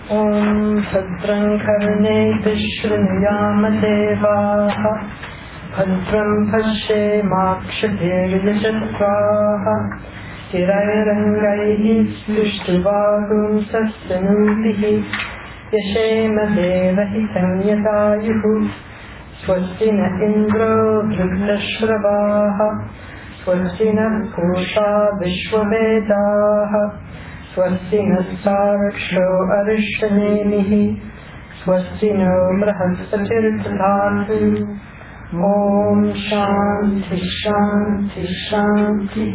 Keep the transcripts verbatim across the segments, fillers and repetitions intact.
Om Bhadram Karneya Shrunuyama Devaha Bhadram Pashyemakshabhiryajatraha Tirairangai Srishtuvagum Sastanubihi Yashema Devahitam Yadayuhu Swastina Indro Druptashvravaha Swastina Pusha Vishwavedaha Swastina Saraksho Arishanemihi Swastino Brahaspatirtadhatu Om Shanti Shanti Shanti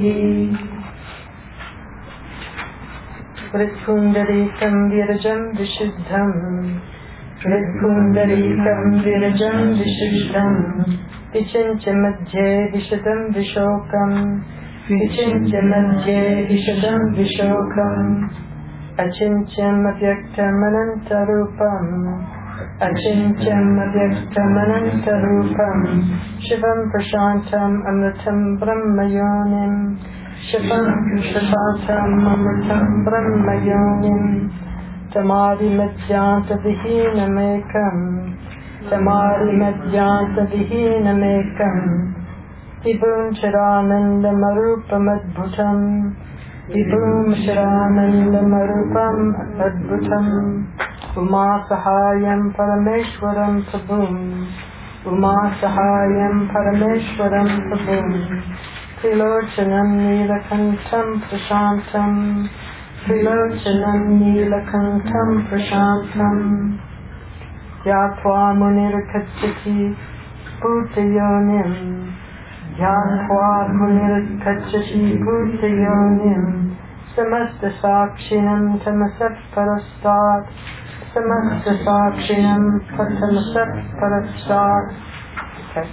Vritpundarikam Virajam Vishuddham Vritpundarikam Virajam Vishuddham Vichincha Madhye Vishadam Vishokam Vichincha Madhye Vishadam Vishokam Achincham Avyaktam Anantarupam Achincham Avyaktam Anantarupam Shivam Prashantam Amritam Brahmayonim Shivam Prashantam Amritam Brahmayonim Tamari Madhyanta Vihinamekam Tamari Madhyanta Vihinamekam Vibhum Sharananda Marupam Adbhutam Vibhum Sharananda Marupam Adbhutam Uma Sahayam Parameshwaram Prabhum Uma Sahayam Parameshwaram Prabhum Trilochanam Neelakantam Prashantam Trilochanam Neelakantam Prashantam Yatva Munirkachati Bhutayonim Yatva Munirkachati Bhutayonim Samasta Sakshinam Tamasat Parastat Samasta Sakshinam Tamasat Parastat. Okay.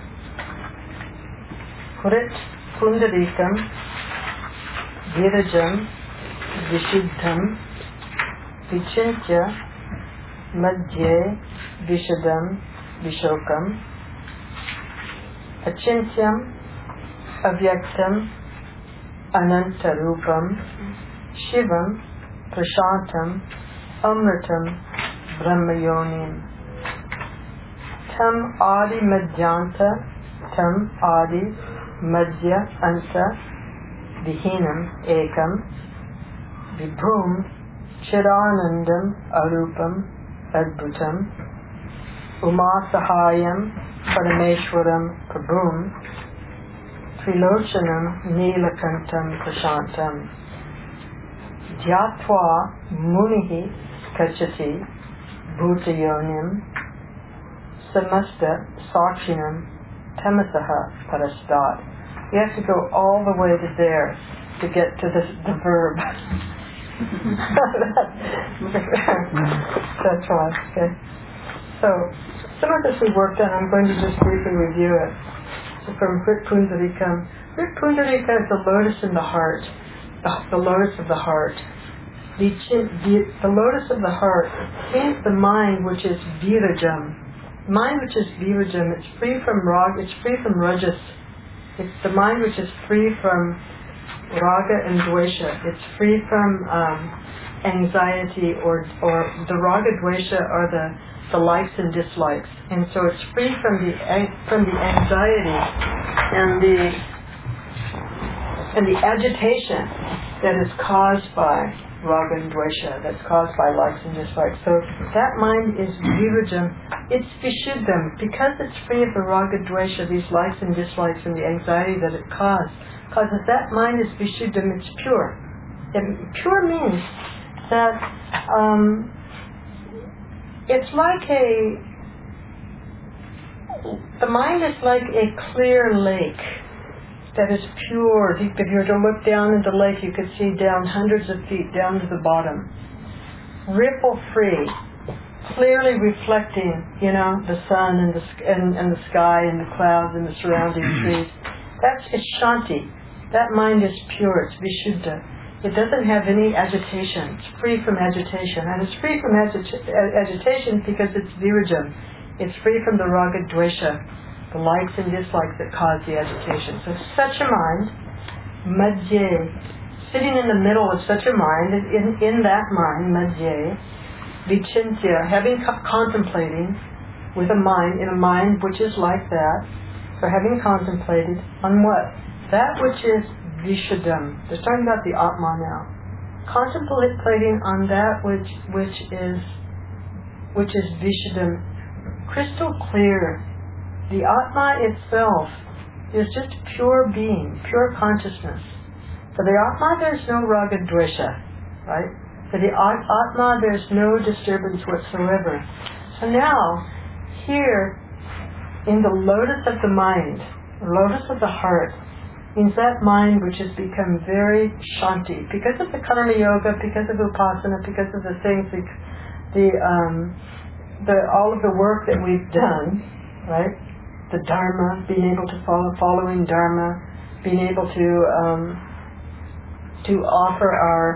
Kurit Pundarikam Virajam Vishuddham Vichintya Madhye Vishadam Vishokam Achintyam Avyaktam Anantarupam Shivam Prashantam Amritam Brahmayonim Tam Adi Madhyanta Tam Adi Madhya Anta Vihinam Ekam Vibhum Chiranandam Arupam Adbhutam Uma Sahayam Parameshwaram Prabhum Trilochanam Neelakantam Prashantam Dhyatva Munihi Kachati Bhutayonim Samasta Sakshinam Tamasaha Parastat. You have to go all the way to there to get to this, the verb. That's why. Okay. So, some of this we worked on. I'm going to just briefly review it. So from Vrit Pundarikam. Vrit Pundarika is the lotus in the heart. The, the lotus of the heart. The, the, the lotus of the heart is the mind which is Virajam. Mind which is Virajam. It's free from Rag. It's free from Rajas. It's the mind which is free from Raga and Dvesha. It's free from um, anxiety or or the Raga Dvesha are the the likes and dislikes, and so it's free from the from the anxiety and the and the agitation that is caused by Raga and Dvesha, that's caused by likes and dislikes. So that mind is Virajam. It's Vishuddham because it's free of the Raga Dvesha, these likes and dislikes and the anxiety that it causes. Causes that mind is Vishuddham. It's pure. And pure means that um, it's like a, the mind is like a clear lake that is pure. If you were to look down into the lake, you could see down hundreds of feet down to the bottom. Ripple free, clearly reflecting, you know, the sun and the, and, and the sky and the clouds and the surrounding trees. That's it's Shanti. That mind is pure. It's Vishuddha. It doesn't have any agitation. It's free from agitation. And it's free from agita- agitation because it's Virajam. It's free from the Raga Dvesha, the likes and dislikes that cause the agitation. So such a mind, Madhye, sitting in the middle of such a mind, in, in that mind, Madhye, Vichintya, having co- contemplating with a mind, in a mind which is like that, so having contemplated on what? That which is Vishadam. They're talking about the Atma now. Contemplating on that which which is which is Vishadam, crystal clear. The Atma itself is just pure being, pure consciousness. For the Atma there's no raga dvesha, right? For the Atma there's no disturbance whatsoever. So now, here, in the lotus of the mind, the lotus of the heart, means that mind which has become very shanti because of the karma yoga, because of upasana, because of the things, the, the, um, the all of the work that we've done, right? The dharma, being able to follow, following dharma, being able to um, to offer our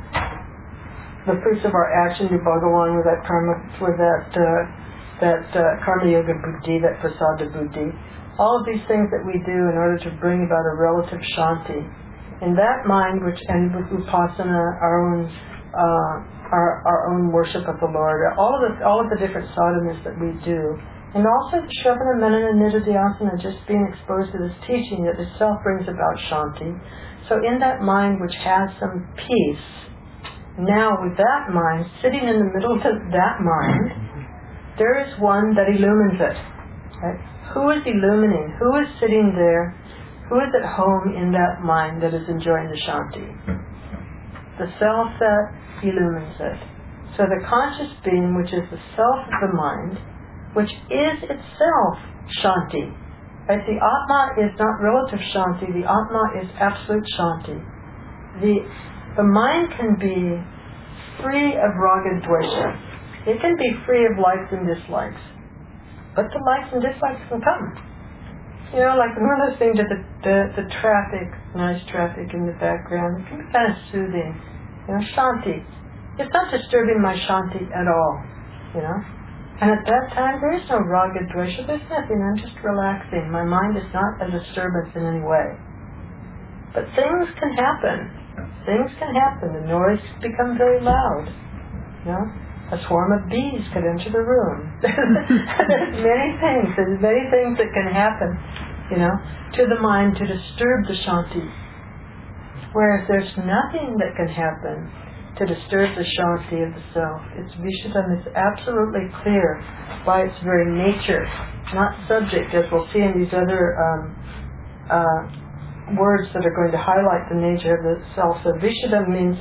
the fruits of our action to Bhagavan with that karma, with that. Uh, that uh, karma yoga buddhi, that prasada buddhi, all of these things that we do in order to bring about a relative shanti. In that mind, which and with upasana, our own uh, our our own worship of the Lord, all of the all of the different sadhanas that we do, and also Shravana, Manana, Nididhyasana, just being exposed to this teaching that itself brings about shanti. So in that mind which has some peace, now with that mind, sitting in the middle of that mind, there is one that illumines it. Right? Who is illumining? Who is sitting there? Who is at home in that mind that is enjoying the shanti? The self that illumines it. So the conscious being, which is the self of the mind, which is itself shanti. Right? The Atma is not relative shanti. The Atma is absolute shanti. The, the mind can be free of raga dvesha. It can be free of likes and dislikes. But the likes and dislikes can come. You know, like when we're listening to the, the, the traffic, nice traffic in the background, it can be kind of soothing. You know, shanti. It's not disturbing my shanti at all. You know? And at that time, there is no raga dvesha. There's nothing. I'm just relaxing. My mind is not a disturbance in any way. But things can happen. Things can happen. The noise can become very loud. You know? A swarm of bees could enter the room. There's many things. There's many things that can happen, you know, to the mind to disturb the shanti. Whereas there's nothing that can happen to disturb the shanti of the self. It's Vishadam. It's absolutely clear by its very nature, not subject, as we'll see in these other um, uh, words that are going to highlight the nature of the self. So Vishadam means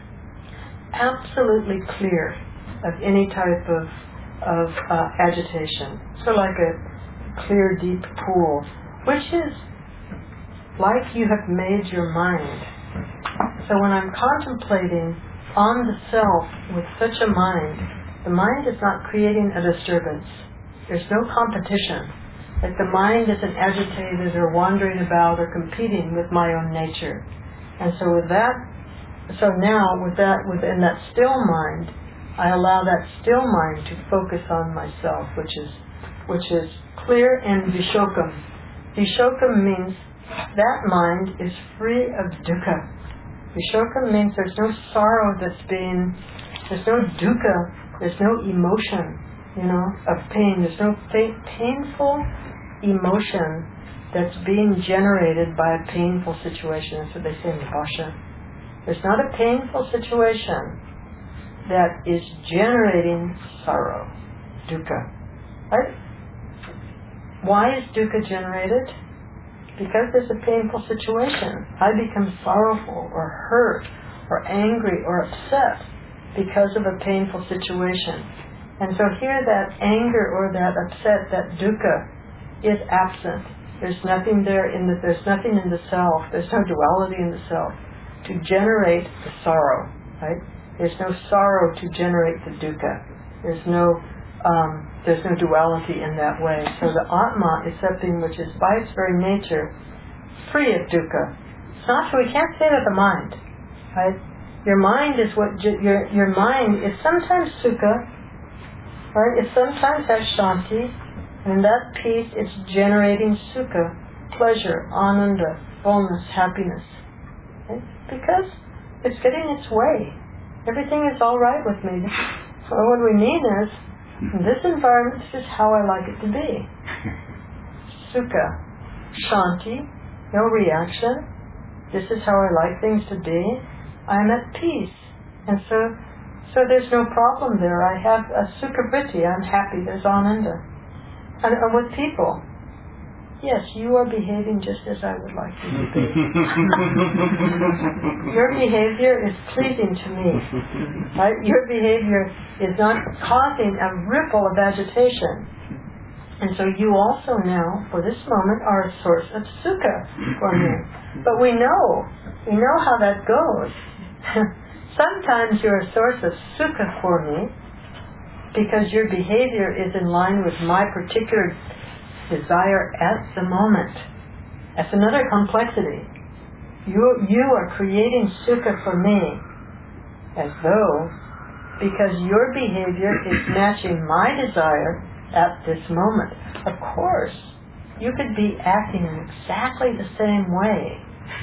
absolutely clear of any type of of uh, agitation. So like a clear, deep pool, which is like you have made your mind. So when I'm contemplating on the self with such a mind, the mind is not creating a disturbance. There's no competition. Like the mind isn't agitated or wandering about or competing with my own nature. And so with that, so now with that, within that still mind, I allow that still mind to focus on myself, which is which is clear and vishokam. Vishokam means that mind is free of dukkha. Vishokam means there's no sorrow that's being, there's no dukkha, there's no emotion, you know, of pain. There's no pa- painful emotion that's being generated by a painful situation. That's what they say in the Bhasha. There's not a painful situation that is generating sorrow, dukkha. Right? Why is dukkha generated? Because there's a painful situation. I become sorrowful or hurt or angry or upset because of a painful situation. And so here that anger or that upset, that dukkha, is absent. There's nothing there in the, there's nothing in the self, there's no duality in the self to generate the sorrow, right? There's no sorrow to generate the dukkha. There's no um, there's no duality in that way. So the Atma is something which is by its very nature free of dukkha. It's not true. We can't say that the mind, right? Your mind is what your your mind is sometimes sukha, right? It sometimes has shanti, and in that peace it's generating sukha, pleasure, ananda, fullness, happiness, right? Because it's getting its way. Everything is all right with me. Well, what we mean is, this environment is how I like it to be. Sukha, shanti, no reaction. This is how I like things to be. I'm at peace. And so so there's no problem there. I have a sukha vritti. I'm happy. There's ananda. And, and with people, yes, you are behaving just as I would like you to be. Your behavior is pleasing to me. Right? Your behavior is not causing a ripple of agitation. And so you also now, for this moment, are a source of sukha for me. But we know, we know how that goes. Sometimes you're a source of sukha for me because your behavior is in line with my particular desire at the moment. That's another complexity. You, you are creating sukha for me as though, because your behavior is matching my desire at this moment. Of course, you could be acting in exactly the same way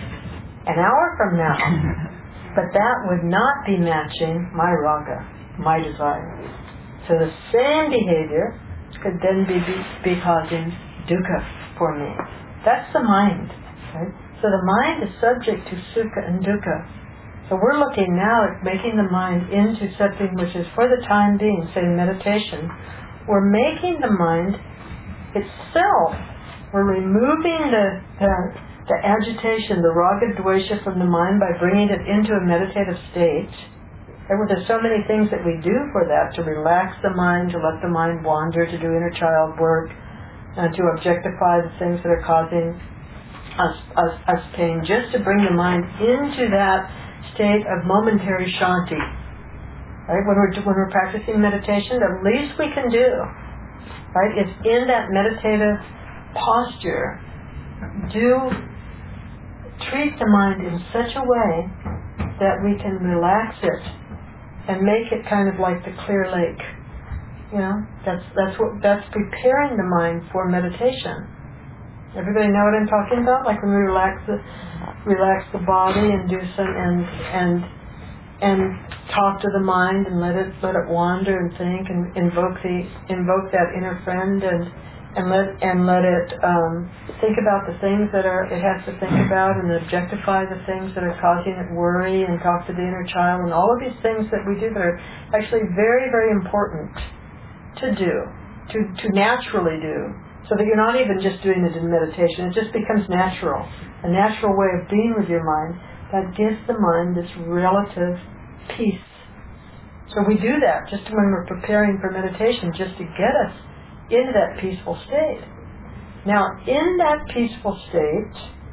an hour from now, but that would not be matching my raga, my desire. So the same behavior could then be, be, be causing dukkha for me. That's the mind. Right? So the mind is subject to sukha and dukkha. So we're looking now at making the mind into something which is, for the time being, say meditation, we're making the mind itself, we're removing the, the, the agitation, the raga dvesha from the mind by bringing it into a meditative state. And there's so many things that we do for that, to relax the mind, to let the mind wander, to do inner child work, and to objectify the things that are causing us, us, us pain, just to bring the mind into that state of momentary shanti. Right? When we're when we're practicing meditation, the least we can do, right, is in that meditative posture, do treat the mind in such a way that we can relax it and make it kind of like the clear lake. You know, that's that's what that's preparing the mind for meditation. Everybody know what I'm talking about? Like when we relax the relax the body and do some and and and talk to the mind and let it let it wander and think and invoke the invoke that inner friend and and let and let it um, think about the things that are it has to think about and objectify the things that are causing it worry and talk to the inner child and all of these things that we do that are actually very, very important to do, to to naturally do, so that you're not even just doing it in meditation. It just becomes natural, a natural way of being with your mind that gives the mind this relative peace. So we do that just when we're preparing for meditation, just to get us into that peaceful state. Now, in that peaceful state,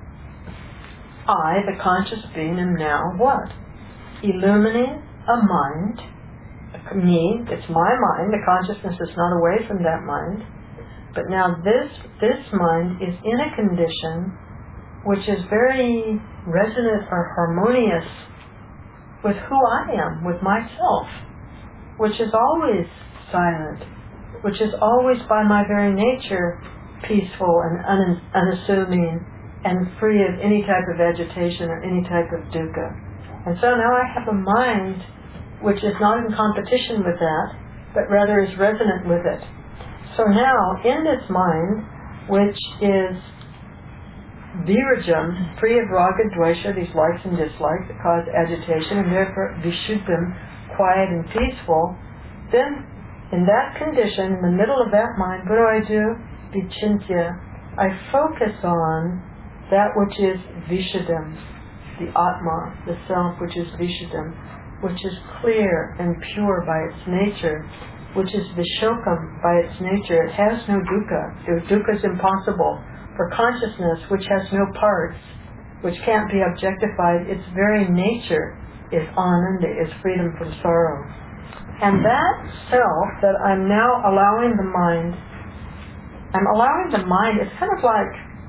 I, the conscious being, am now what? Illumining a mind. Me, it's my mind. The consciousness is not away from that mind. But now this this mind is in a condition which is very resonant or harmonious with who I am, with myself, which is always silent, which is always by my very nature peaceful and un- unassuming and free of any type of agitation or any type of dukkha. And so now I have a mind which is not in competition with that, but rather is resonant with it. So now, in this mind, which is virajam, free of raga, dvesha, these likes and dislikes that cause agitation, and therefore vishuddham, quiet and peaceful, then in that condition, in the middle of that mind, what do I do? Vichintya. I focus on that which is vishuddham, the atma, the self, which is vishuddham, which is clear and pure by its nature, which is vishokam by its nature. It has no dukkha. Dukkha is impossible. For consciousness, which has no parts, which can't be objectified, its very nature is ananda, is freedom from sorrow. And that self that I'm now allowing the mind, I'm allowing the mind, it's kind of like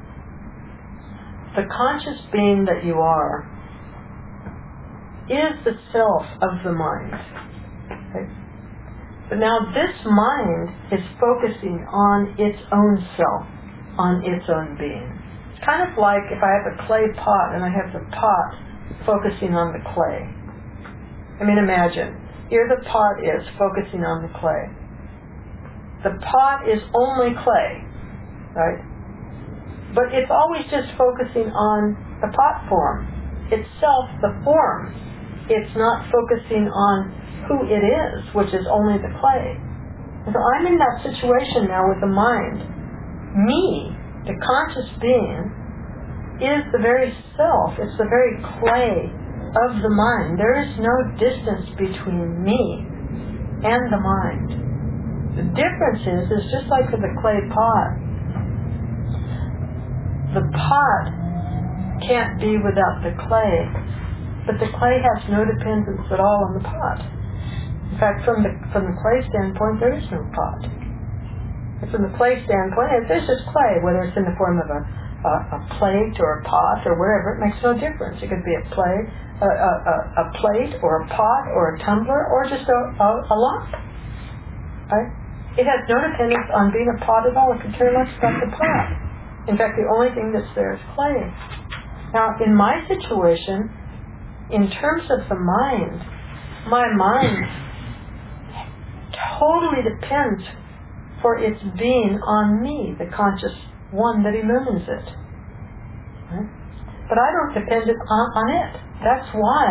the conscious being that you are is the self of the mind. Okay? But now this mind is focusing on its own self, on its own being. It's kind of like if I have a clay pot and I have the pot focusing on the clay. I mean, imagine, Here the pot is focusing on the clay. The pot is only clay, right? But it's always just focusing on the pot form. Itself, the form. It's not focusing on who it is, which is only the clay. And so I'm in that situation now with the mind. Me, the conscious being, is the very self. It's the very clay of the mind. There is no distance between me and the mind. The difference is, is just like with the clay pot. The pot can't be without the clay, but the clay has no dependence at all on the pot. In fact, from the from the clay standpoint, there is no pot. And from the clay standpoint, there's just clay, whether it's in the form of a, a, a plate or a pot or wherever, it makes no difference. It could be a plate, a, a, a, a plate or a pot or a tumbler or just a, a, a lump. Right? It has no dependence on being a pot at all. It could care less about the pot. In fact, the only thing that's there is clay. Now, in my situation, in terms of the mind, my mind totally depends for its being on me, the conscious one that illumines it. Right? But I don't depend on, on it. That's why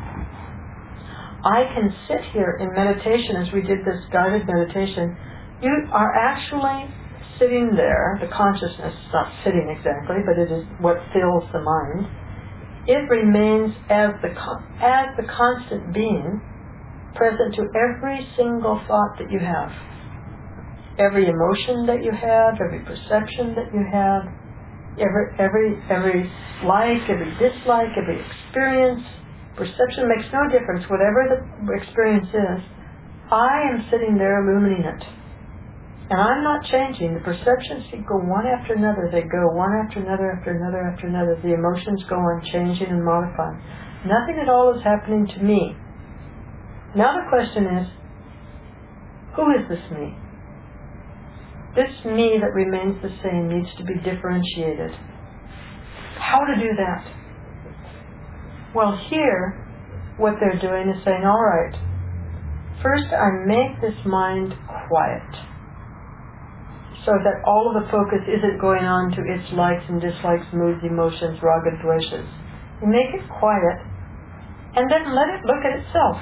I can sit here in meditation, as we did this guided meditation. You are actually sitting there, the consciousness is not sitting exactly, but it is what fills the mind. It remains as the as the constant being, present to every single thought that you have, every emotion that you have, every perception that you have, every every every like, every dislike, every experience. Perception makes no difference. Whatever the experience is, I am sitting there illuminating it. And I'm not changing. The perceptions go one after another. They go one after another, after another, after another. The emotions go on changing and modifying. Nothing at all is happening to me. Now the question is, who is this me? This me that remains the same needs to be differentiated. How to do that? Well, here, what they're doing is saying, all right, first I make this mind quiet, so that all of the focus isn't going on to its likes and dislikes, moods, emotions, raga, dveshas. You make it quiet, and then let it look at itself.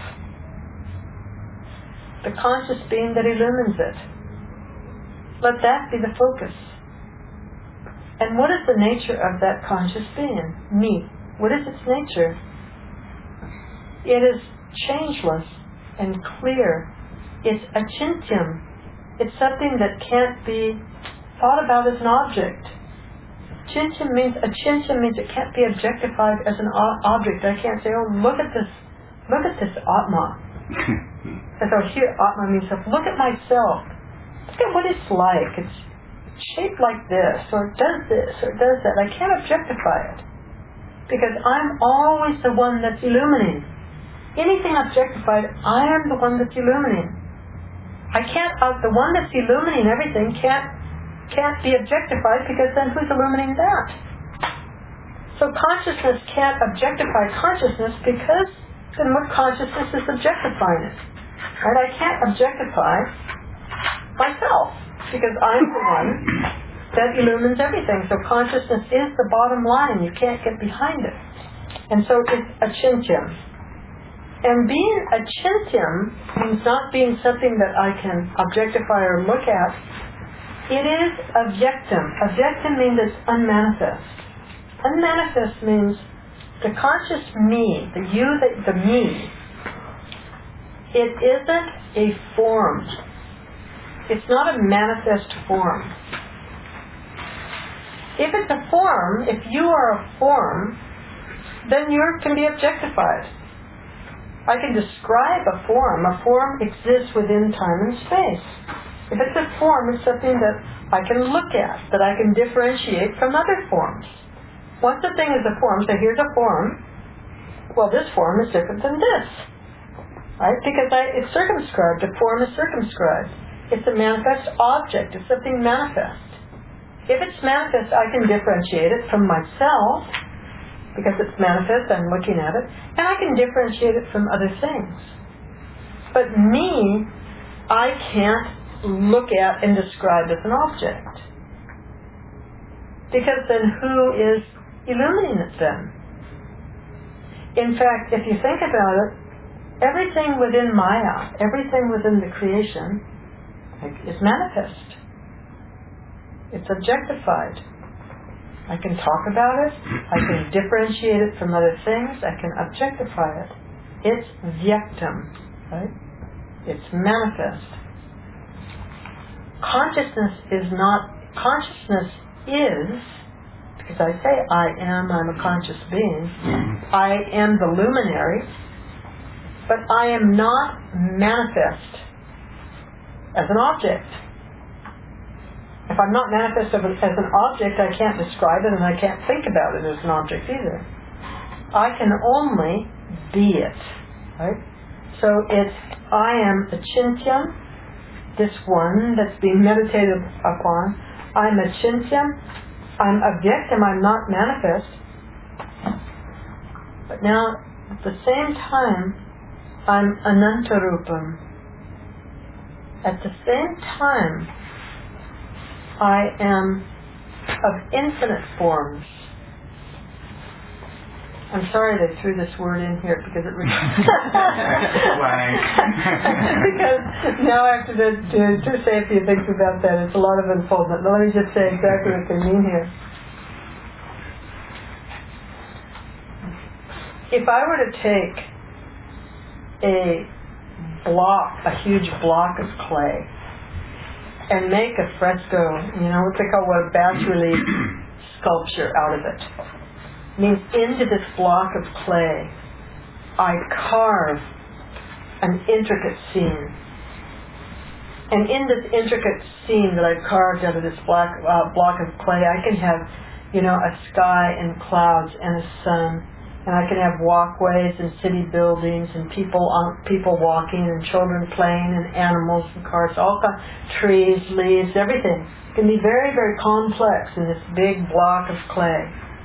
The conscious being that illumines it. Let that be the focus. And what is the nature of that conscious being? Me. What is its nature? It is changeless and clear. It's achintyam. It's something that can't be thought about as an object. Chintyam means, achintyam means it can't be objectified as an o- object. I can't say, oh, look at this, look at this Atma. As I hear Atma means, look at myself. Look at what it's like. It's shaped like this, or it does this, or it does that. I can't objectify it. Because I'm always the one that's illuminating. Anything objectified, I am the one that's illuminating. I can't, uh, the one that's illuminating everything can't can't be objectified, because then who's illuminating that? So consciousness can't objectify consciousness, because then what consciousness is objectifying it? Right? I can't objectify myself, because I'm the one that illumines everything. So consciousness is the bottom line. You can't get behind it. And so it's achintyam. And being achintyam means not being something that I can objectify or look at. It is avyaktam. Avyaktam means it's unmanifest. Unmanifest means the conscious me, the you, that the me, it isn't a form. It's not a manifest form. If it's a form, if you are a form, then you can be objectified. I can describe a form. A form exists within time and space. If it's a form, it's something that I can look at, that I can differentiate from other forms. Once a thing is a form, so here's a form, well, this form is different than this. Right? Because I, it's circumscribed. A form is circumscribed. It's a manifest object. It's something manifest. If it's manifest, I can differentiate it from myself, because it's manifest, I'm looking at it, and I can differentiate it from other things. But me, I can't look at and describe as an object. Because then who is illuminating it then? In fact, if you think about it, everything within Maya, everything within the creation is manifest. It's objectified. I can talk about it, I can differentiate it from other things, I can objectify it. It's vyaktam, right? It's manifest. Consciousness is not, consciousness is, because I say I am, I'm a conscious being, I am the luminary, but I am not manifest as an object. If I'm not manifest as an object, I can't describe it and I can't think about it as an object either. I can only be it, right? So it's, I am achintya, this one that's being meditated upon. I'm achintya, I'm avyaktam, I'm not manifest. But now, at the same time, I'm anantarupam. At the same time, I am of infinite forms. I'm sorry they threw this word in here because it because now I have to, to, to say a few things about that. It's a lot of unfoldment. But let me just say exactly what they mean here. If I were to take a block, a huge block of clay, and make a fresco, you know, what they call what a bas relief sculpture out of it. Means into this block of clay, I carve an intricate scene. And in this intricate scene that I've carved out of this block, uh, block of clay, I can have, you know, a sky and clouds and a sun, and I can have walkways and city buildings and people on, people walking and children playing and animals and cars, all kinds, trees, leaves, everything. It can be very, very complex in this big block of clay.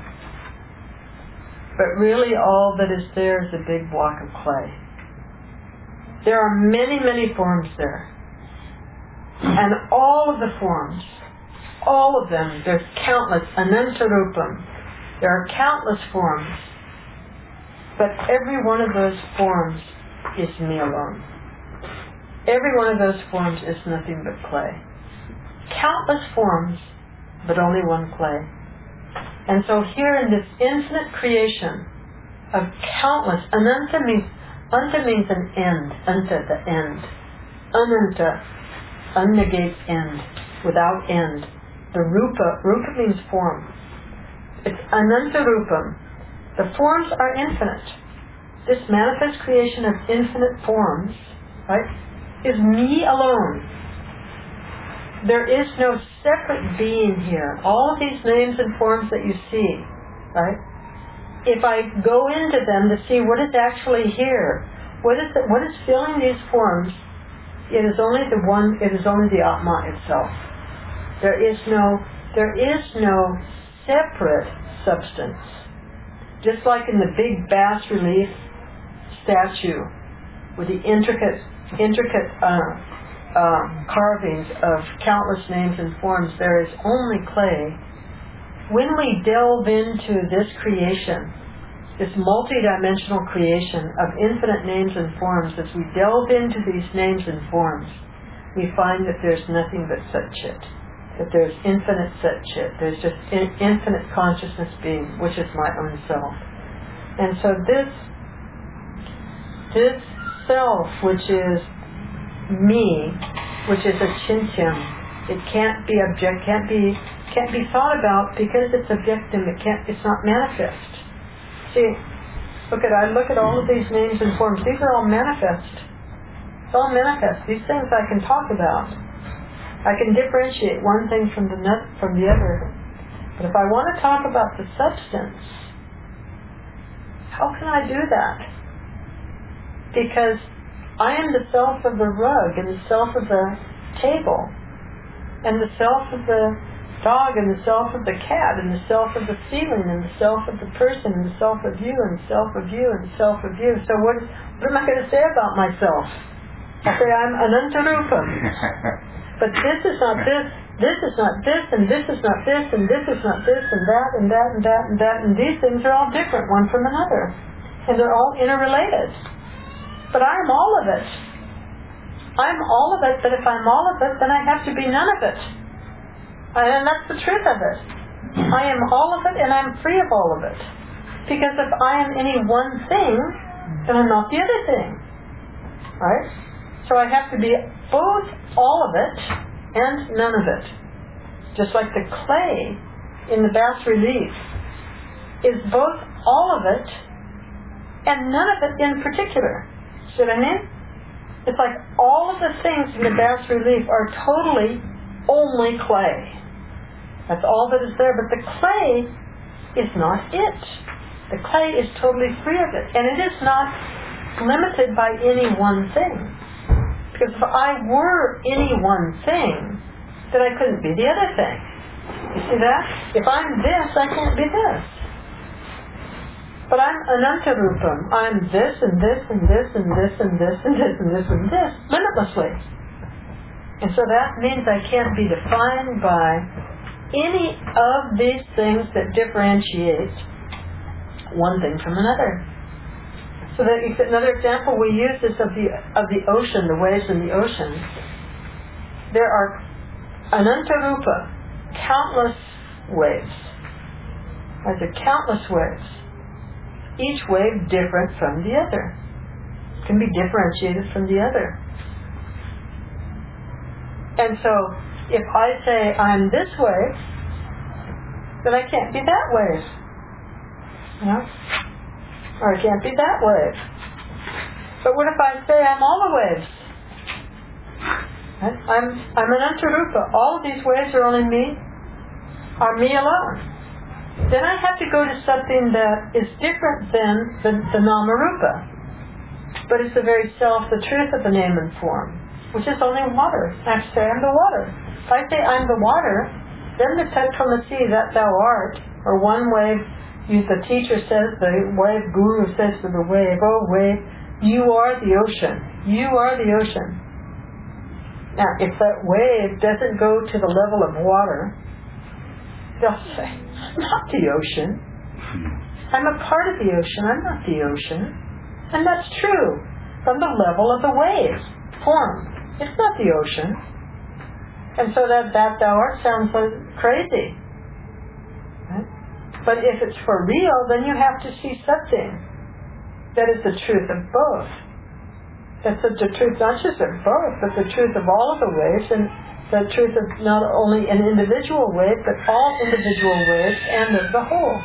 But really all that is there is a big block of clay. There are many, many forms there. And all of the forms, all of them, there's countless, anantarupam. There are countless forms. But every one of those forms is me alone. Every one of those forms is nothing but clay. Countless forms, but only one clay. And so here in this infinite creation of countless, ananta means, anta means an end, anta, the end. Ananta, unnegates end, without end. The rupa, rupa means form. It's ananta rupam. The forms are infinite. This manifest creation of infinite forms, right, is me alone. There is no separate being here. All of these names and forms that you see, right? If I go into them to see what is actually here, what is the, what is filling these forms, it is only the one. It is only the Atma itself. There is no. There is no separate substance. Just like in the big bas relief statue with the intricate, intricate. Uh, Uh, carvings of countless names and forms, there is only clay. When we delve into this creation, this multidimensional creation of infinite names and forms, as we delve into these names and forms, we find that there's nothing but Sat Chit, that there's infinite Sat Chit, there's just in, infinite consciousness being, which is my own self. And so this, this self, which is me, which is a chintyam, it can't be object, can't be, can't be thought about because it's objectum. It can't, it's not manifest. See, look at I look at all of these names and forms. These are all manifest. It's all manifest. These things I can talk about. I can differentiate one thing from the net, from the other. But if I want to talk about the substance, how can I do that? Because I am the self of the rug and the self of the table and the self of the dog and the self of the cat and the self of the ceiling and the self of the person and the self of you and the self of you and the self of you. So what, what am I going to say about myself? I say I'm Anantarupam. But this is not this, this is not this, and this is not this, and this is not this, and that, and that, and that, and that, and these things are all different one from another. And they're all interrelated. But I'm all of it. I'm all of it, but if I'm all of it, then I have to be none of it. And that's the truth of it. I am all of it, and I'm free of all of it. Because if I am any one thing, then I'm not the other thing. Right? So I have to be both all of it and none of it. Just like the clay in the bas relief is both all of it and none of it in particular. See what I mean? It's like all of the things in the bas relief are totally only clay. That's all that is there, but the clay is not it. The clay is totally free of it, and it is not limited by any one thing. Because if I were any one thing, then I couldn't be the other thing. You see that? If I'm this, I can't be this. But I'm Anantarupam. I'm this and this and this and this and this and this and this and this limitlessly. And so that means I can't be defined by any of these things that differentiate one thing from another. So that another example we use is of the of the ocean, the waves in the ocean. There are Anantarupa, countless waves. Right, there are countless waves. Each wave different from the other. Can be differentiated from the other. And so, if I say I'm this wave, then I can't be that wave. You know? Or I can't be that wave. But what if I say I'm all the waves? Right? I'm I'm an Antarupa. All of these waves are only me, are me alone. Then I have to go to something that is different than the, the Namarupa. But it's the very self, the truth of the name and form, which is only water. I have to say I'm the water. If I say I'm the water, then the Tattvamasi that thou art, or one wave, you, the teacher says, the wave guru says to the wave, oh wave, you are the ocean. You are the ocean. Now, if that wave doesn't go to the level of water, they'll say, I'm not the ocean. I'm a part of the ocean. I'm not the ocean. And that's true from the level of the wave form. It's not the ocean. And so that, that thou art sounds like crazy. Right? But if it's for real, then you have to see something that is the truth of both. That's the, the truth not just of both, but the truth of all of the waves, and the truth of not only an individual wave, but all individual waves and of the whole,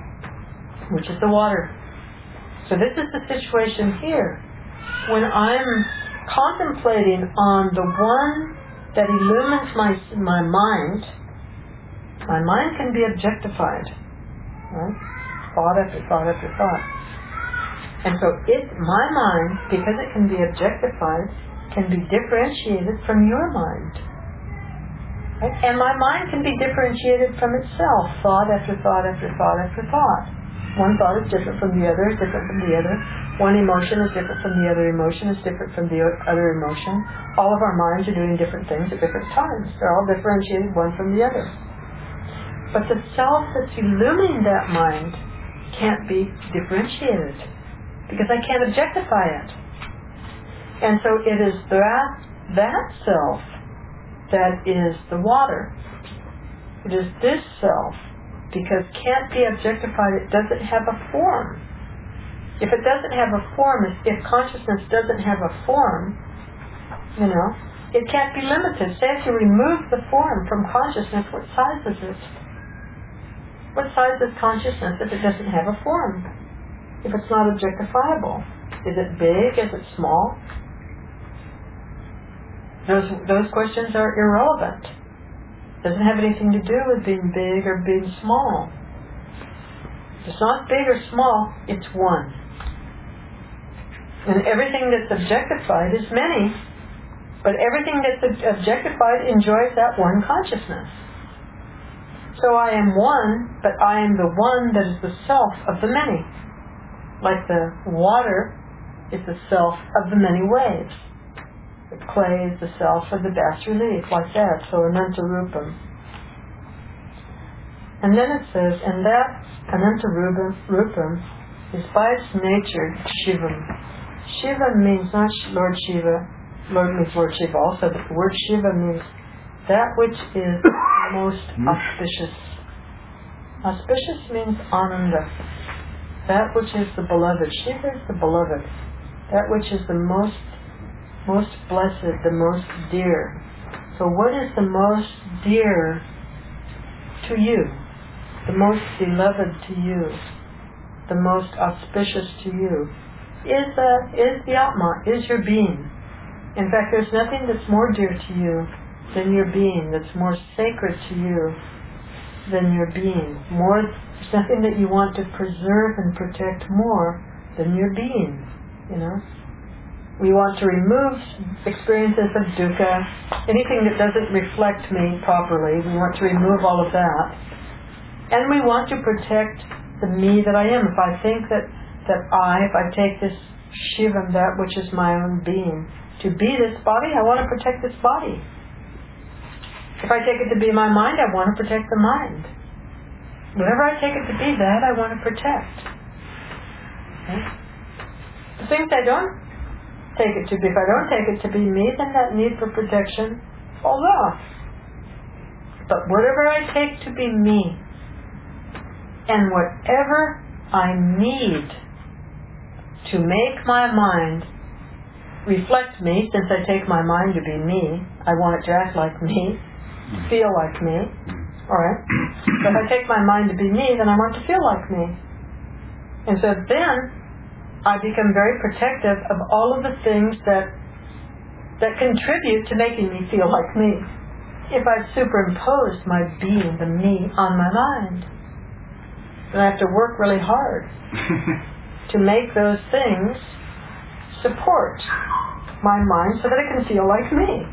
which is the water. So this is the situation here. When I'm contemplating on the one that illumines my my mind, my mind can be objectified. Right? Thought after thought after thought. And so it, my mind, because it can be objectified, can be differentiated from your mind. Right? And my mind can be differentiated from itself, thought after thought after thought after thought. One thought is different from the other, is different from the other. One emotion is different from the other emotion, is different from the other emotion. All of our minds are doing different things at different times. They're all differentiated one from the other. But the self that's illumining that mind can't be differentiated, because I can't objectify it. And so it is that, that self that is the water. It is this self, because can't be objectified, it doesn't have a form. If it doesn't have a form, if consciousness doesn't have a form, you know, it can't be limited. Say if you remove the form from consciousness, what size is it? What size is consciousness if it doesn't have a form? If it's not objectifiable? Is it big? Is it small? Those those questions are irrelevant. Doesn't have anything to do with being big or being small. It's not big or small, it's one. And everything that's objectified is many, but everything that's objectified enjoys that one consciousness. So I am one, but I am the one that is the self of the many. Like the water is the self of the many waves. the clay, the self, or the bas relief, like that. So Ananta Rupam. And then it says, and that Ananta Rupam is by its nature Shivam. Shiva means not Lord Shiva. Lord means Lord Shiva also, but the word Shiva means that which is most auspicious. Auspicious means Ananda. That which is the beloved. Shiva is the beloved. That which is the most most blessed, the most dear. So what is the most dear to you? The most beloved to you? The most auspicious to you? Is the, is the Atma, is your being. In fact, there's nothing that's more dear to you than your being, that's more sacred to you than your being. More, there's nothing that you want to preserve and protect more than your being, you know. We want to remove experiences of dukkha, anything that doesn't reflect me properly. We want to remove all of that. And we want to protect the me that I am. If I think that, that I, if I take this Shivam, that which is my own being, to be this body, I want to protect this body. If I take it to be my mind, I want to protect the mind. Whatever I take it to be, that I want to protect. Okay? The things I don't take it to be, if I don't take it to be me, then that need for protection falls off. But whatever I take to be me, and whatever I need to make my mind reflect me, since I take my mind to be me, I want it to act like me, feel like me, alright? But if I take my mind to be me, then I want to feel like me. And so then I become very protective of all of the things that that contribute to making me feel like me. If I've superimposed my being, the me, on my mind, then I have to work really hard to make those things support my mind so that it can feel like me.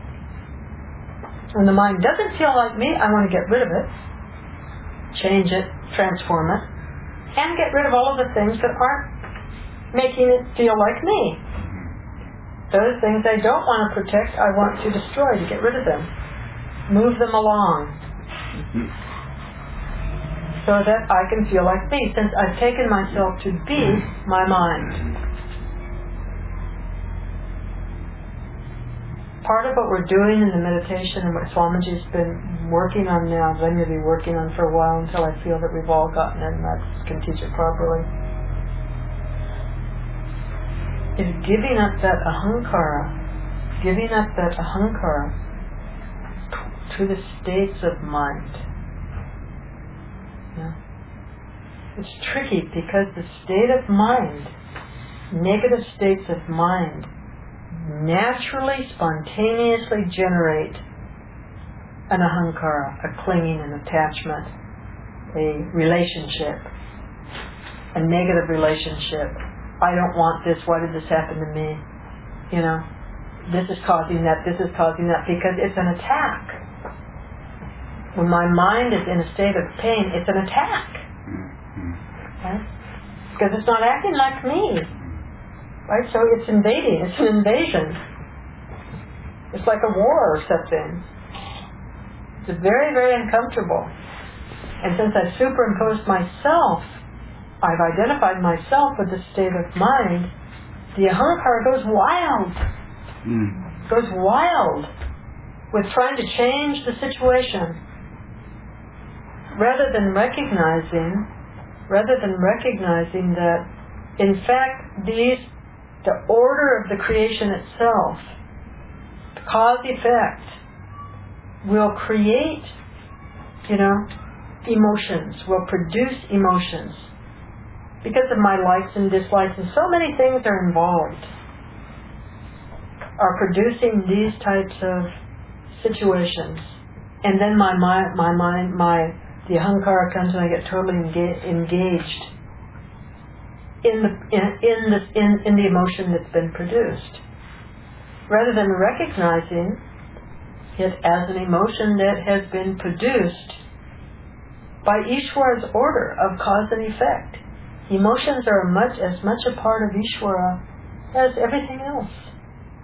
When the mind doesn't feel like me, I want to get rid of it, change it, transform it, and get rid of all of the things that aren't making it feel like me. Those things I don't want to protect, I want to destroy, to get rid of them. Move them along. So that I can feel like me, since I've taken myself to be my mind. Part of what we're doing in the meditation and what Swamiji's been working on now, I'm going to be working on for a while until I feel that we've all gotten it and I can teach it properly, is giving up that ahankara, giving up that ahankara to the states of mind. Yeah. It's tricky because the state of mind, negative states of mind, naturally, spontaneously generate an ahankara, a clinging and attachment, a relationship, a negative relationship. I don't want this, why did this happen to me? You know, this is causing that, this is causing that, because it's an attack. When my mind is in a state of pain, it's an attack. Right? Because it's not acting like me. Right? So it's invading, it's an invasion. It's like a war or something. It's very, very uncomfortable. And since I've superimposed myself, I've identified myself with the state of mind, the ahankara goes wild. Mm. Goes wild with trying to change the situation. Rather than recognizing, rather than recognizing that, in fact, these, the order of the creation itself, cause-effect, will create, you know, emotions, will produce emotions. Because of my likes and dislikes, and so many things are involved, are producing these types of situations. And then my mind, my mind, my the ahankara comes and I get totally enga- engaged in the in in the in, in the emotion that's been produced, rather than recognizing it as an emotion that has been produced by Ishwara's order of cause and effect. Emotions are much as much a part of Ishvara as everything else.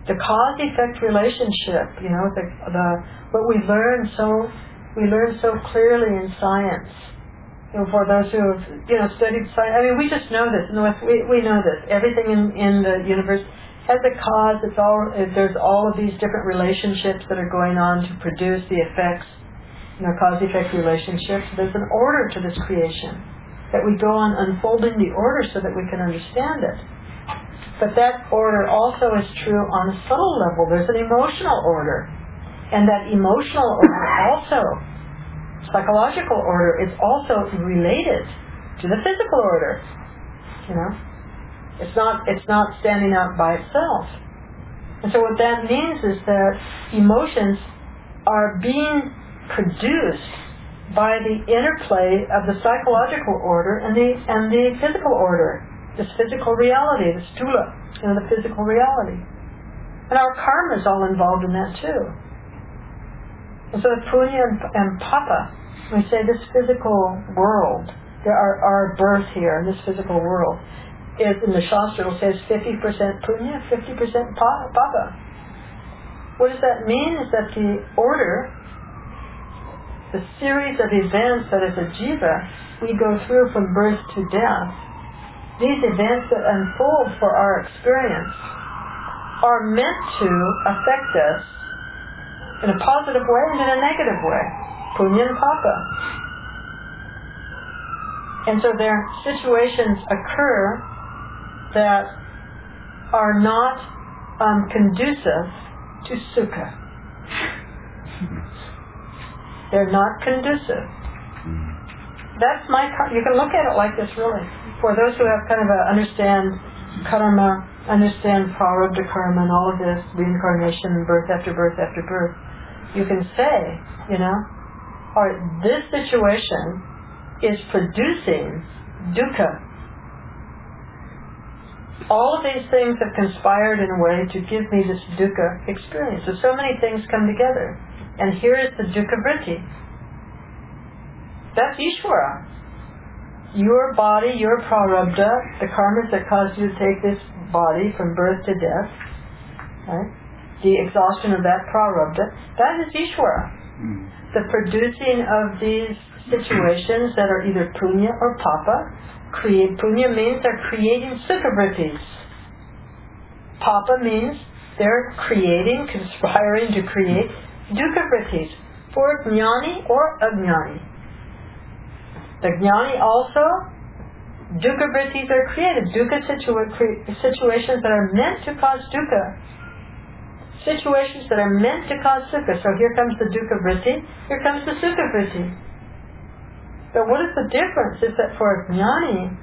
the cause-effect relationship, you know, the, the what we learn so we learn so clearly in science. You know, for those who have, you know, studied science, I mean, we just know this. We we know this. Everything in, in the universe has a cause. It's all there's all of these different relationships that are going on to produce the effects. You know, cause-effect relationships. There's an order to this creation that we go on unfolding the order so that we can understand it. But that order also is true on a subtle level. There's an emotional order, and that emotional order also. Psychological order is also related to the physical order. You know, it's not it's not standing out by itself. And so what that means is that emotions are being produced by the interplay of the psychological order and the and the physical order, this physical reality, the stula, you know, the physical reality. And our karma is all involved in that too. And so punya and, and papa, we say this physical world, there are our birth here in this physical world, is in the Shastra it says fifty percent punya, fifty percent papa. What does that mean? Is that the order, the series of events that as a jiva we go through from birth to death, these events that unfold for our experience are meant to affect us in a positive way and in a negative way. Punya and papa. And so there situations occur that are not um, conducive to sukha. They're not conducive. That's my, you can look at it like this really. For those who have kind of a understand karma, understand prarabdha karma and all of this, reincarnation, birth after birth after birth, you can say, you know, all right, this situation is producing dukkha. All of these things have conspired in a way to give me this dukkha experience. So, so many things come together. And here is the dukkha vritti. That's Ishvara. Your body, your prarabdha, the karmas that caused you to take this body from birth to death, right? The exhaustion of that prarabdha, that is Ishvara. Mm. The producing of these situations that are either punya or papa, create punya means they're creating sukha vrittis. Papa means they're creating, conspiring to create dukkha vrittis for jnani or ajnani. The jnani also, dukkha vrittis are created, dukkha situa- cre- situations that are meant to cause dukkha. Situations that are meant to cause sukha. So here comes the dukkha vritti, here comes the sukha vritti. But what is the difference? Is that for jnani,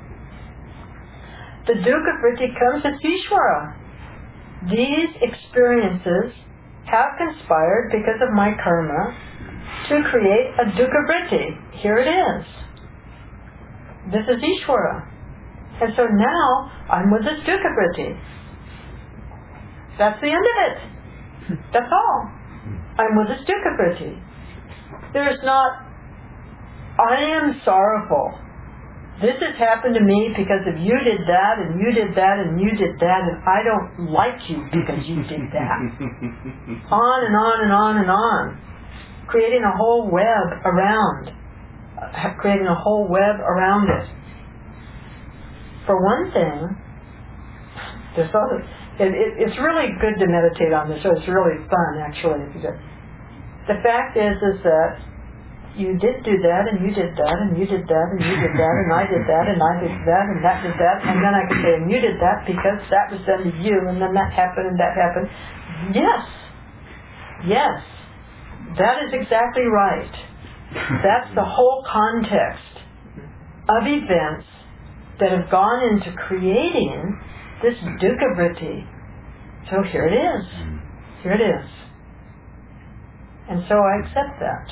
the dukkha vritti comes as Ishvara. These experiences have conspired because of my karma to create a dukkha vritti. Here it is. This is Ishvara. And so now I'm with this dukkha vritti. That's the end of it. That's all. I'm with this dukkha vritti. There is not, I am sorrowful. This has happened to me because of you did that, and you did that, and you did that, and I don't like you because you did that. On and on and on and on. Creating a whole web around. Uh, creating a whole web around it. For one thing, there's other... It, it, it's really good to meditate on this, so it's really fun, actually. If you do. The fact is, is that you did do that, and you did that, and you did that, and you did that, and I did that, and I did that, and that did that, and then I could say, and you did that because that was done to you, and then that happened, and that happened. Yes. Yes. That is exactly right. That's the whole context of events that have gone into creating this dukkha vritti. So here it is. Here it is. And so I accept that.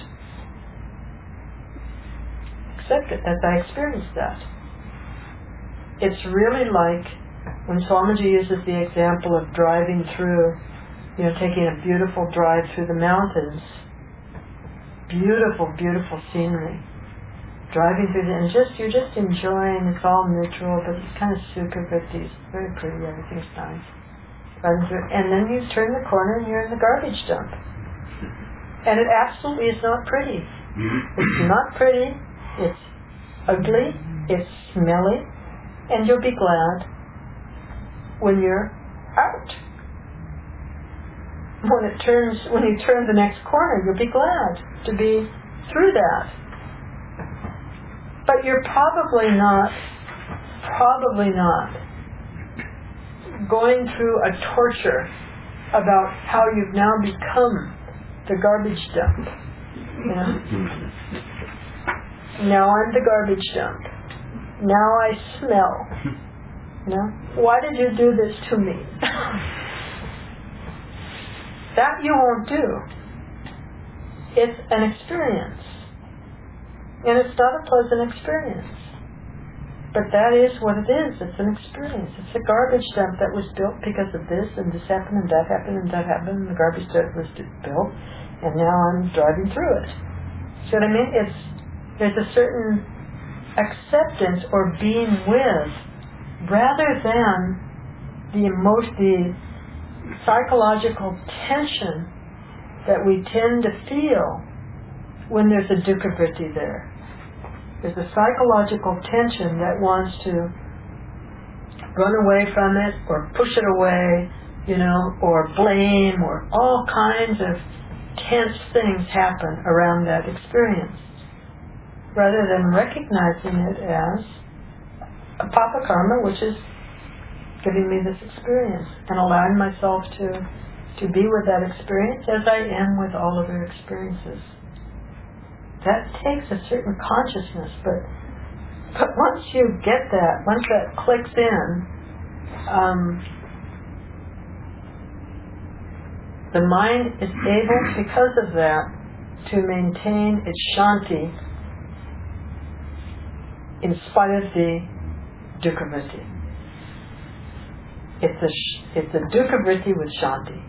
Accept it as I experience that. It's really like when Swamiji uses the example of driving through, you know, taking a beautiful drive through the mountains. Beautiful, beautiful scenery. Driving through the, and just, you're just enjoying, it's all neutral, but it's kind of sukha vritti, it's very pretty, everything's nice. Run through, and then you turn the corner and you're in the garbage dump. And it absolutely is not pretty. It's not pretty, it's ugly, it's smelly, and you'll be glad when you're out. When it turns, when you turn the next corner, you'll be glad to be through that. But you're probably not, probably not going through a torture about how you've now become the garbage dump. You know? Now I'm the garbage dump. Now I smell. You know? Why did you do this to me? That you won't do. It's an experience. And it's not a pleasant experience. But that is what it is. It's an experience. It's a garbage dump that was built because of this, and this happened, and that happened, and that happened, and the garbage dump was built, and now I'm driving through it. See what I mean? It's, there's a certain acceptance or being with, rather than the emotion, the psychological tension that we tend to feel when there's a dukkha vritti there. There's a psychological tension that wants to run away from it, or push it away, you know, or blame, or all kinds of tense things happen around that experience, rather than recognizing it as a papa karma, which is giving me this experience, and allowing myself to to be with that experience as I am with all other experiences. That takes a certain consciousness, but but once you get that, once that clicks in, um, the mind is able, because of that, to maintain its shanti in spite of the dukkha vritti. It's a sh- it's a dukkha vritti with shanti.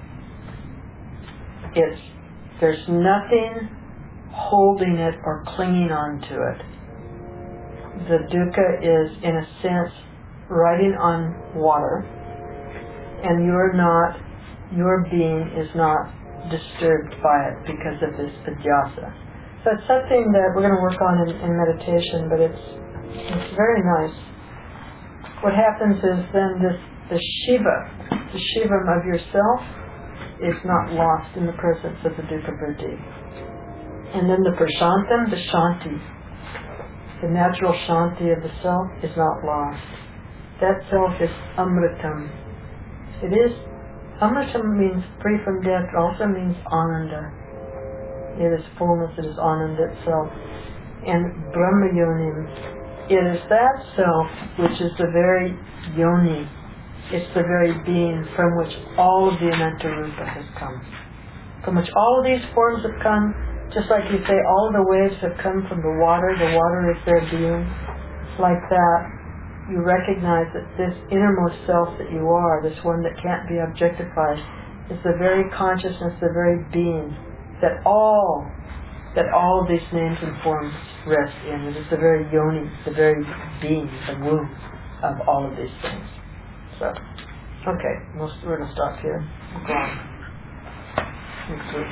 It's there's nothing holding it or clinging on to it. The dukkha is, in a sense, riding on water, and you're not, your being is not disturbed by it because of this adhyasa. So it's something that we're going to work on in, in meditation, but it's it's very nice. What happens is then this the shiva, the shivam of yourself, is not lost in the presence of the dukkha vritti. And then the prashantam, the shanti, the natural shanti of the self is not lost. That self is amritam. It is, amritam means free from death, it also means ananda. It is fullness, it is ananda itself. And brahma yonim, it is that self which is the very yoni, it's the very being from which all of the ananta rupa has come. From which all of these forms have come. Just like you say, all the waves have come from the water, the water is their being. Like that, you recognize that this innermost self that you are, this one that can't be objectified, is the very consciousness, the very being that all, that all of these names and forms rest in. It is the very yoni, the very being, the womb of all of these things. So, okay, we're going to stop here. We'll go on next week.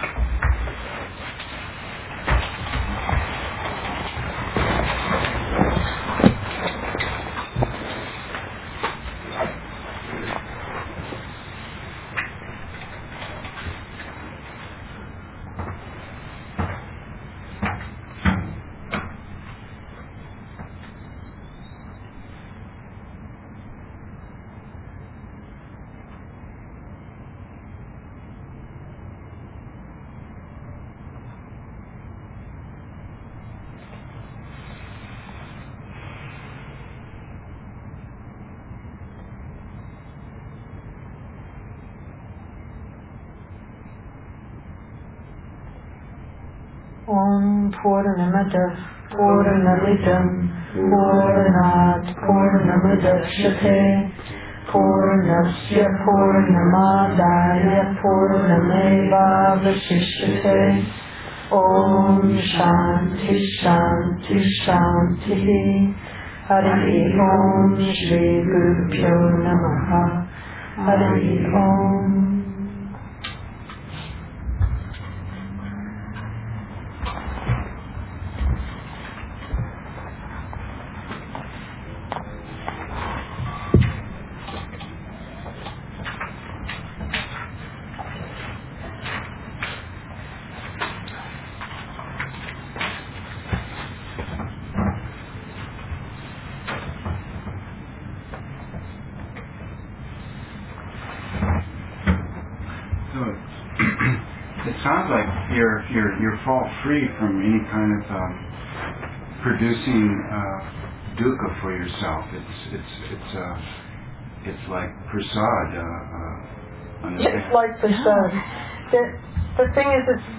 Om Purnamada Purnamidam Purnat Purnamudachyate Purnasya Purnamadaya Purnameva Vasishyate. Om Shanti Shanti Shanti. Hari Om Shri Guru Pyo Namaha. Hari Om. Sounds like you're you're you're fault free from any kind of um, producing uh, dukkha for yourself. It's it's it's uh, it's like prasad. Uh, uh, it's like prasad. The, the thing is, it's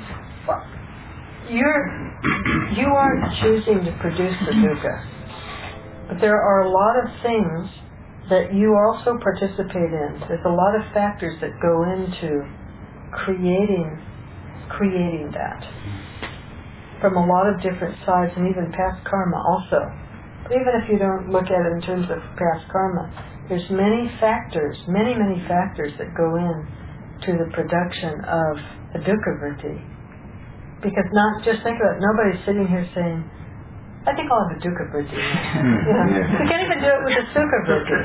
you're you aren't choosing to produce the dukkha, but there are a lot of things that you also participate in. There's a lot of factors that go into creating. creating that from a lot of different sides, and even past karma also. But even if you don't look at it in terms of past karma, there's many factors, many, many factors that go in to the production of a dukkha vritti. Because not, just think about it, nobody's sitting here saying, I think I'll have a dukkha vritti. You know, you can't even do it with a sukha vritti.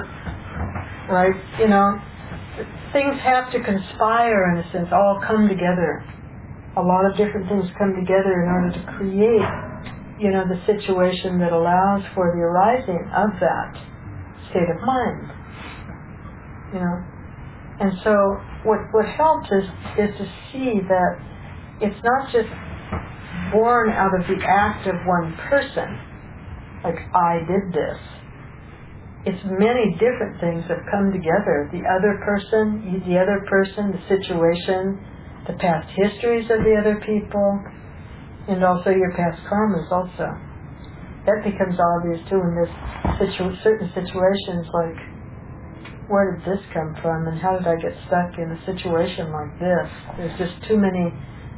Right? You know, things have to conspire, in a sense, all come together. A lot of different things come together in order to create, you know, the situation that allows for the arising of that state of mind. You know, and so what what helps is is to see that it's not just born out of the act of one person, like I did this. It's many different things that come together. The other person, the other person, the situation, the past histories of the other people, and also your past karmas also. That becomes obvious too in this situ- certain situations, like, where did this come from and how did I get stuck in a situation like this? There's just too many.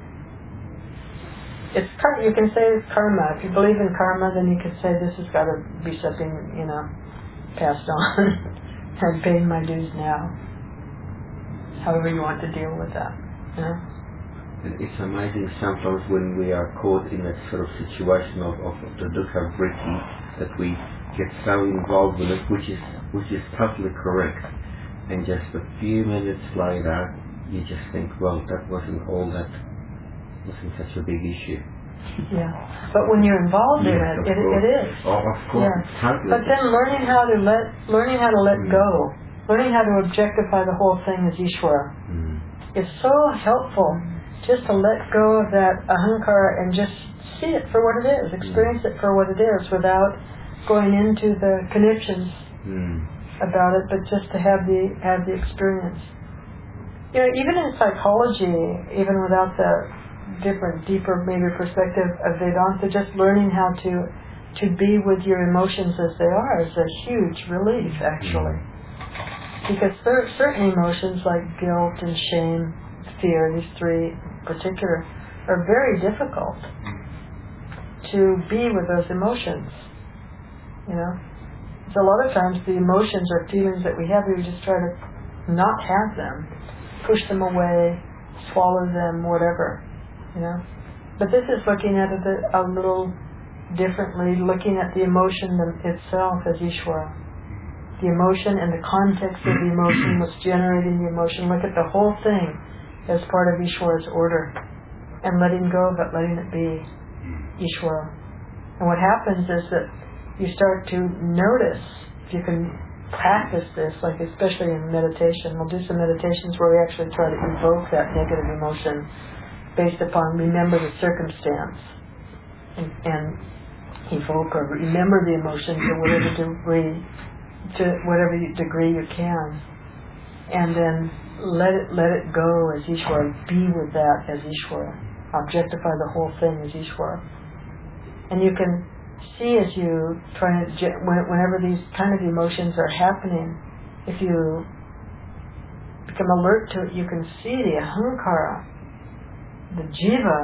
It's you can say it's karma. If you believe in karma, then you can say this has got to be something, you know, passed on. I'm paying my dues now. However you want to deal with that. You know? It's amazing sometimes when we are caught in that sort of situation of, of the dukkha vritti that we get so involved with it, which is which is totally correct. And just a few minutes later, you just think, well, that wasn't all that, wasn't such a big issue. Yeah, but when you're involved yes, in it, it, it is. Oh, of course, yeah. totally. But then learning how to let, learning how to let mm. go, learning how to objectify the whole thing as Ishvara, mm. is so helpful. Just to let go of that ahankara and just see it for what it is, experience mm. it for what it is, without going into the connections mm. about it, but just to have the have the experience. You know, even in psychology, even without the different, deeper, maybe perspective of Vedanta, just learning how to to be with your emotions as they are is a huge relief, actually. Because there are certain emotions like guilt and shame, fear, these three in particular, are very difficult to be with those emotions. You know, so a lot of times the emotions or feelings that we have, we just try to not have them, push them away, swallow them, whatever. You know, but this is looking at it a, a little differently, looking at the emotion itself as Ishvara. The emotion and the context of the emotion, what's generating the emotion. Look at the whole thing as part of Ishvara's order, and letting go of it, letting it be Ishvara. And what happens is that you start to notice, if you can practice this, like especially in meditation, we'll do some meditations where we actually try to evoke that negative emotion based upon remember the circumstance and, and evoke or remember the emotion to whatever degree, to whatever degree you can, and then let it let it go as Ishvara, be with that as Ishvara, objectify the whole thing as Ishvara. And you can see as you try to, whenever these kind of emotions are happening, if you become alert to it, you can see the ahankara, the jiva,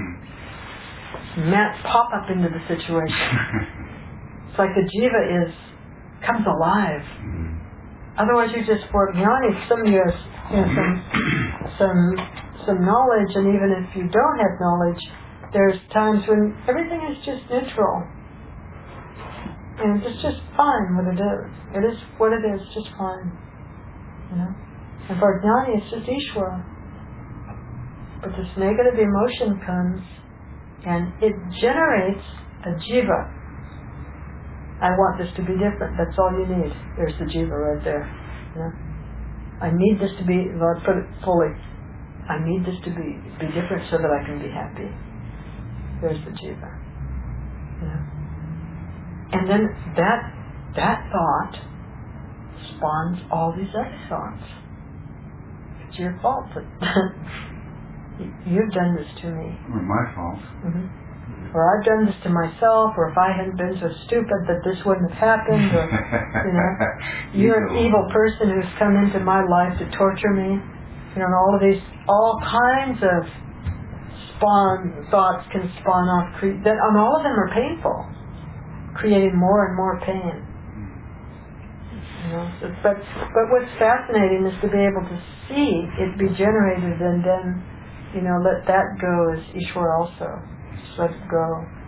mm. pop up into the situation. It's like the jiva is comes alive. Mm. Otherwise, you just for jnani, some you have, you know, some some some knowledge, and even if you don't have knowledge, there's times when everything is just neutral, and it's just fine what it is. It is what it is, just fine. You know, and for jnani, it's just Ishvara. But this negative emotion comes, and it generates a jiva. I want this to be different. That's all you need. There's the jiva right there. You know? I need this to be, Lord, put it fully. I need this to be, be different so that I can be happy. There's the jiva. You know? And then that that thought spawns all these other thoughts. It's your fault that you've done this to me. Or my fault. Mm-hmm. Or I've done this to myself, or if I hadn't been so stupid that this wouldn't have happened, or, you know, you're an evil person who's come into my life to torture me. You know, and all of these, all kinds of spawn, thoughts can spawn off, cre- that, and all of them are painful, creating more and more pain. You know, so, but, but what's fascinating is to be able to see it be generated and then, you know, let that go as Ishvara also. Just let it go.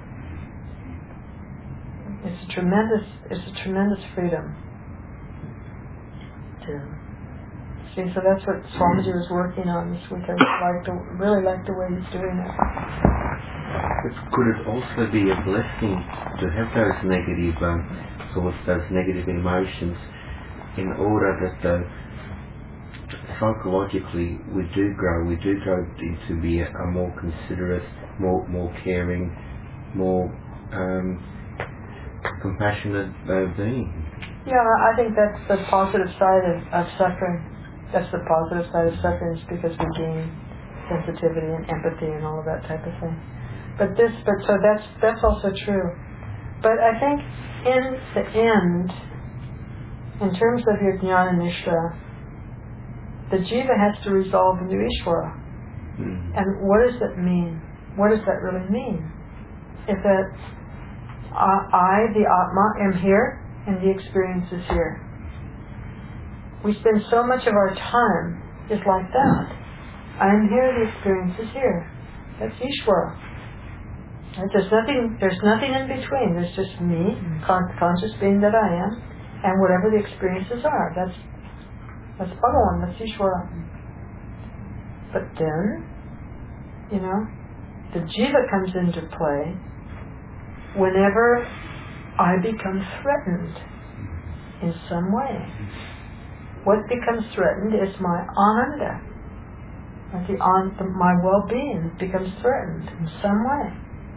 It's a tremendous, it's a tremendous freedom. To see, so that's what Swamiji was working on this week. I like the, really like the way he's doing it. But could it also be a blessing to have those negative um, thoughts, those negative emotions, in order that uh, psychologically we do grow, we do grow into be a, a more considerate, more more caring, more um, compassionate uh, being? Yeah, I think that's the positive side of, of suffering. That's the positive side of suffering, is because we gain sensitivity and empathy and all of that type of thing. But this, but so that's that's also true. But I think in the end, in terms of your jnana nishta, the jiva has to resolve into Ishvara. Mm. And what does that mean? What does that really mean? If that uh, I, the Atma, am here and the experience is here. We spend so much of our time just like that. I am here, the experience is here. That's Ishvara. Right? There's nothing. There's nothing in between. There's just me, con- conscious being that I am, and whatever the experiences are. That's that's Bhagavan. That's Ishvara. But then, you know, the jiva comes into play whenever I become threatened in some way. What becomes threatened is my ananda. Like the, on, the, my well-being becomes threatened in some way.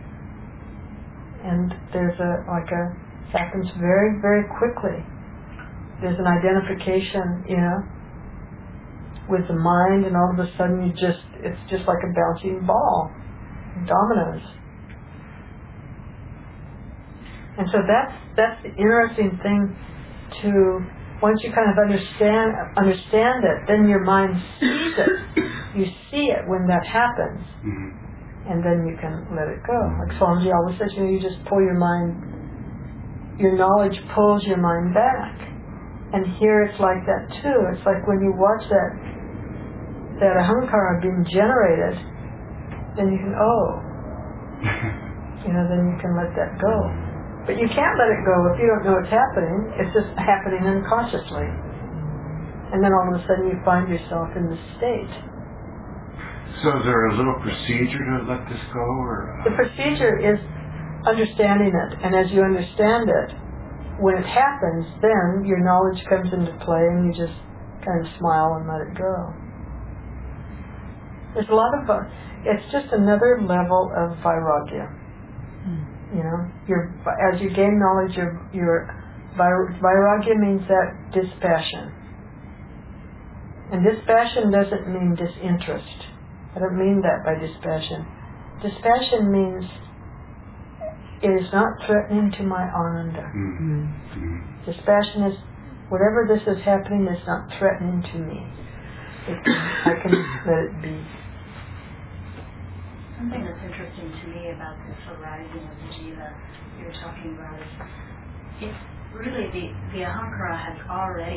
And there's a, like a, it happens very, very quickly. There's an identification, you know, with the mind, and all of a sudden you just, it's just like a bouncing ball, dominoes. And so that's, that's the interesting thing to, once you kind of understand, understand it, then your mind sees it. You see it when that happens. Mm-hmm. And then you can let it go. Like Swamiji always says, you know, you just pull your mind, your knowledge pulls your mind back. And here it's like that too. It's like when you watch that that ahankara being generated, then you can, oh, you know, then you can let that go. But you can't let it go if you don't know what's happening. It's just happening unconsciously. And then all of a sudden you find yourself in this state. So is there a little procedure to let this go? Or uh... The procedure is understanding it. And as you understand it, when it happens, then your knowledge comes into play and you just kind of smile and let it go. There's a lot of, uh, it's just another level of vairagya. Mm. You know, your, as you gain knowledge, your, your vairagya means that dispassion. And dispassion doesn't mean disinterest. I don't mean that by dispassion. Dispassion means it is not threatening to my ananda. Mm-hmm. Mm-hmm. Dispassion is, whatever this is happening is not threatening to me. It can, I can let it be. Something that's interesting to me about this arising of the jiva you're talking about is, it's really the, the ahankara has already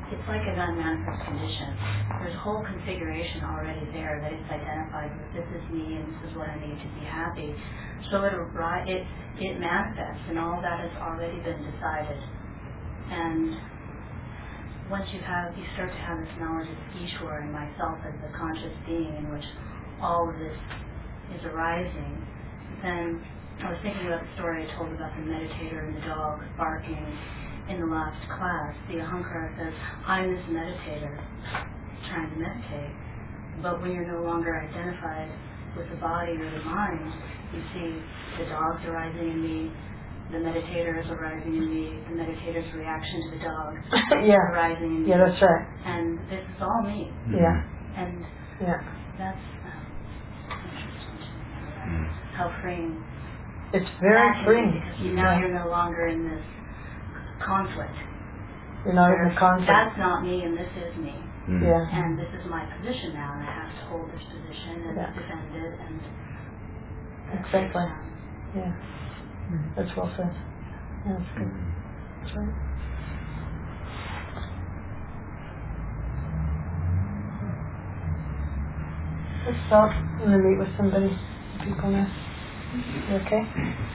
it's like an unmanifest condition. There's a whole configuration already there that it's identified with. This is me, and this is what I need to be happy. So it arri- it it manifests, and all that has already been decided. And once you have, you start to have this knowledge of Ishwar and myself as the conscious being in which all of this is arising, then I was thinking about the story I told about the meditator and the dog barking in the last class. The ahankara says, I'm this meditator trying to meditate. But when you're no longer identified with the body or the mind, you see the dogs arising in me, the meditator is arising in me, the meditator's reaction to the dog yeah. arising in me. Yeah, that's right. And this is all me. Yeah. And yeah. that's um, interesting to me. How freeing. It's very freeing. Because you, now you're no longer in this conflict. You're not in the conflict. That's not me and this is me. Mm. Yeah. And this is my position now, and I have to hold this position and yeah. defend it. And exactly. Yeah. Mm. That's well said. Yeah, that's good. That's right. Let's stop and then meet with somebody. People now. You okay?